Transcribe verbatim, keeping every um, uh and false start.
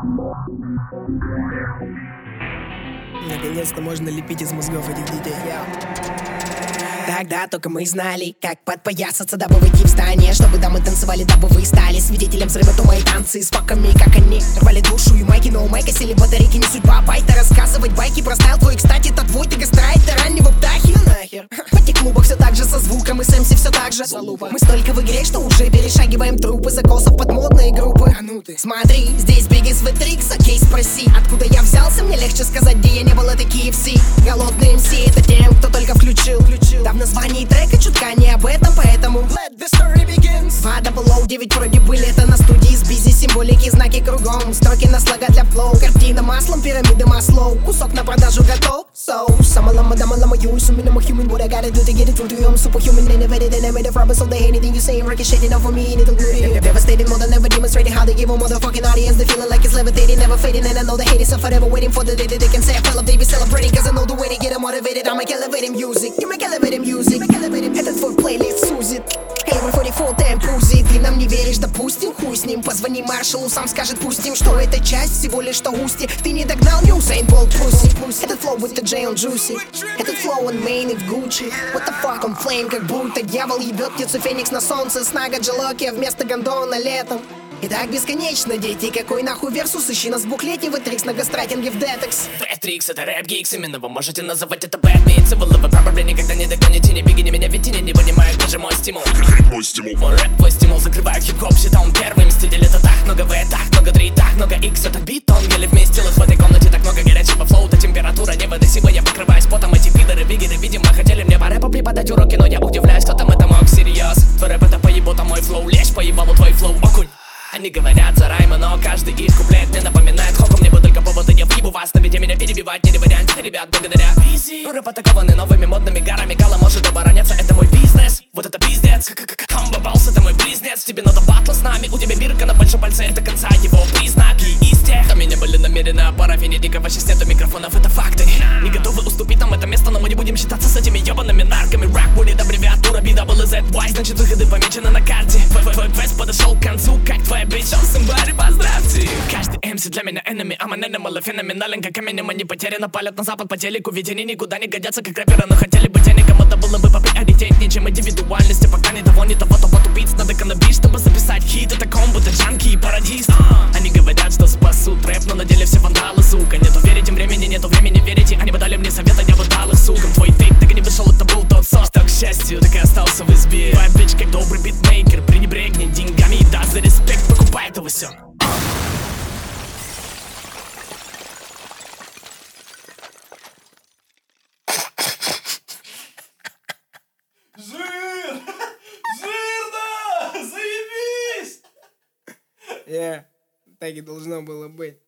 Наконец-то можно лепить из мозгов этих детей. Тогда только мы знали, как подпоясаться, дабы выйти в здание, чтобы дамы танцевали, дабы вы стали свидетелем взрыва, то мои танцы с факами, как они рвали душу и майки, но у майка сели батарейки, не судьба байта. Рассказывать байки про стайл твой, кстати, это твой, ты гастрайтер раннего птахи. Нахер. В этих клубах все так же со звуком и с МС все так же. Залупа. Мы столько в игре, что уже перешагиваем трупы закосов под модные группы. А ну ты. Смотри, здесь Биггис в Трикс, окей, спроси, откуда я взялся, мне легче сказать, где я не был, это кей эф си. Голодный эм си, это тем, кто только включил, включил. Да в названии трека чутка не об этом, поэтому let the story begins. Два дабл девять вроде были, это на студии с бизи, символики, знаки кругом, строки на слога для флоу, картина маслом, пирамиды Маслоу, кусок на продажу готов. So, some lama dama lama you assuming I'm a human, what I gotta do to get it through to you, I'm superhuman, innovated and I made it rubber, so they anything you say ricocheting off of me and it'll glue to you. Devastating more than ever, demonstrating how they give a motherfucking audience the feeling like it's levitating, never fading, and I know the haters are forever waiting for the day that they can say I fell up, they be celebrating, cause I know the way to get them motivated. I make elevated music, you make elevated music, этот твой плейлист сузит. Эй, вы сорок четыре темпузи, ты нам не веришь, допустим, хуй с ним. Позвони маршалу, сам скажет, пустим, что это часть всего лишь что устье. Ты не догнал, не Усейн Болт, пусть. Этот флоу with the J, он juicy. Этот флоу, он main и в Gucci. What the fuck, он flame, как будто дьявол ебет птицу феникс на солнце. Снага Джелокия вместо гондона летом. И так бесконечно, дети, какой нахуй версус? Ищи нас в буклете, в Трикс на гастрайтинге в Детекс. Трикс, это рэп гикс, именно вы можете называть это бэтмитс. Вы probably никогда не догоните, не бегите меня, ведь они не понимают даже мой стимул. Мой стимул. Мой рэп, твой стимул, закрывает хип-хоп, считал он первый. Мститель это так много В, так много три, так много X. Это бит, он еле вместилось в этой комнате, так много горячего флоу. Это температура невыносима, я покрываюсь потом. Эти пидоры, бигеры, видимо, хотели мне по рэпу преподать уроки, но я удивляюсь, кто там это мог, серьез. Твой рэп это поебота, мой флоу, лечь поебалу, твой флоу, окунь. Они говорят за раймы, но каждый их куплет мне напоминает хоку. Мне бы только поводы, я въебу вас, но ведь меня перебивать не вариант, ребят, благодаря Easy. Рэп атакованы новыми модными гарами, Гала может обороняться, это мой бизнес. Вот это пиздец, Комбо Балс, это мой близнец. Тебе надо батл с нами, у тебя бирка на большом пальце, это конца его признаки. Из тех, там меня были намерены, а парафине никого сейчас нету микрофонов, это факты. Не готовы уступить нам это место, но мы не будем считаться с этими ебаными нарками. Рэп будет аббревиатура би дабл ю зет уай, значит выходы помечены на карте. Твой квест подошел к концу, как твоя bitch, он somebody, поздравьте. Каждый эм си для меня enemy, I'm an animal, феноменален, как Эминем. Они потеряно палят на запад по телеку, ведь они никуда не годятся, как рэперы, но хотели быть теником. Это было бы поприоритетнее, чем индивидуальности. Пока не того, не того, то потупить надо каннабис, чтобы записать хит. Это комбо, это джанки и пародист. Они говорят, что спасут рэп, но на деле все вандалы, сука. Нету верить им времени, нету времени верите. Они бы дали мне совета, я бы дал их, сукам. Твой тейк так и не вышел, это был тот сорт. Что, к счастью, так и остался в избе. Твоя бич, как добрый битмейкер, пренебрегнет деньгами и даст за респект, покупай это все. Жир! Жирно! Заебись! Yeah, так и должно было быть.